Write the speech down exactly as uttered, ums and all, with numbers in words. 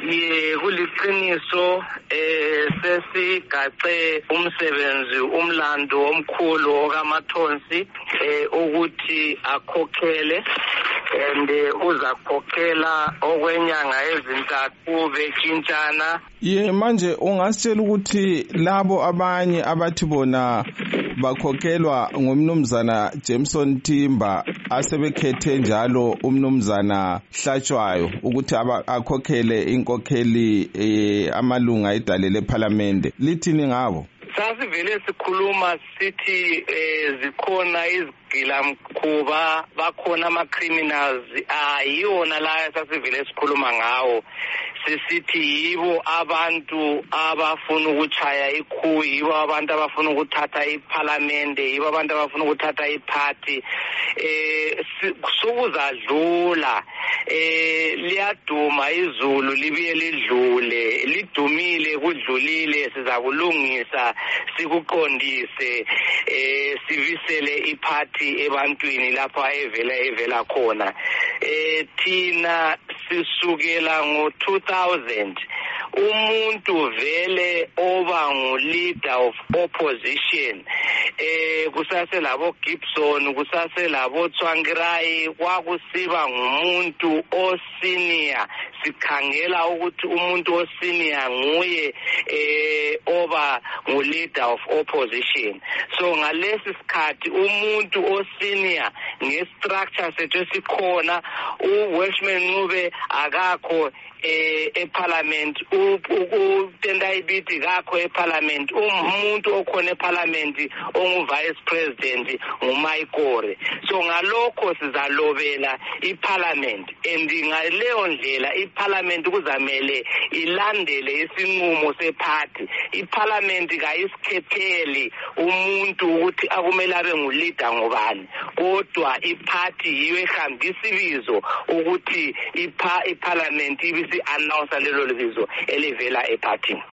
Ye kuliqiniso eh sesigace umsebenzi umlando omkhulu okaMathonsi eh ukuthi akhokhele and uzakhokhela okwenyanga ezintathu betshintshana. Ye manje ungasitshela ukuthi labo abanye abathi bona bakhokhelwa ngumnumzana Jameson Timba asebekhethe njalo umnumzana Hlatshwayo ukuthi akhokhele inkokheli eh, amalunga edale leParliament, lithini ngabo? Sasivele sikhuluma sithi eh, zikhona izigilamkhuba, bakhona ama-criminals, ayiyona la sasivele sikhuluma ngawo. Sisithi yibo abantu abafuna ukuchaya ikhu, yibo abantu abafuna ukuthatha iParliament, yibo abantu abafuna ukuthatha iparty. Eh sokuzadlula eh liyaduma izulu libiye lidlule, lidumile kudlulile, sizakulungisa sikuqondise eh sivisele iparty ebantwini lapha evela evela khona. Eh thina sisukela ngo two thousand umuntu vele oba ngu-leader of opposition eh kusase labo Gibson, kusase labo Tsvangirai, kwakusiba ngumuntu osenior. Sikhangela ukuthi umuntu osenior nguye eh oba ngu-leader of opposition. So ngalesi sikhathi umuntu osenior ngestructure sethu esikhona, uWelshman Ncube akakho eh eParliament, uTendai Biti kakho eParliament, umuntu okhona eParliament ongu-vice president nguMaikore. So ngalokho sizalobela iParliament, and ngaleyo ndlela iParliament kuzamele ilandele isinqumo separty. iParliament kayisikhetheli umuntu ukuthi akumele abe ngu-leader ngobani, kodwa iparty yiyo ehambisa ibizo ukuthi iParliament ibisi announce lelo libizo elivela eparty.